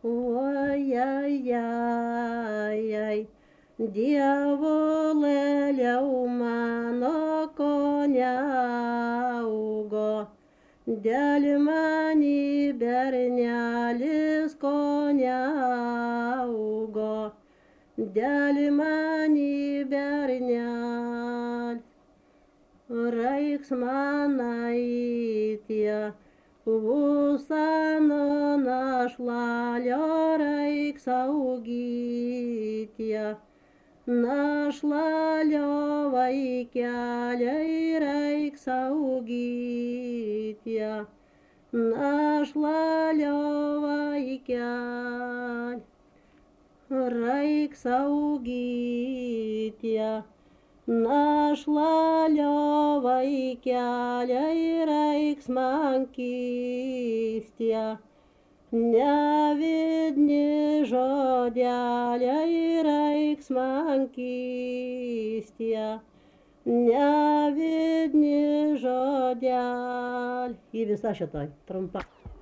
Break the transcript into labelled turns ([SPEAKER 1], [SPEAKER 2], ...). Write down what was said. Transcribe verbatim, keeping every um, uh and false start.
[SPEAKER 1] Ой, ай, ай, ай, Dievo lėliau mano konia augo, dėl manį bernelis konia augo, dėl manį bernelis. Reiks man aitie, Usano našlalio reiks augytie, našlalio vaikeliai reiks augytie, našlalio vaikeliai reiks augytie. Našlalio vaikeliai reiks man kystie, nevidni žodeliai reiks man kystie, nevidni žodeliai. Į visą šitą trumpą.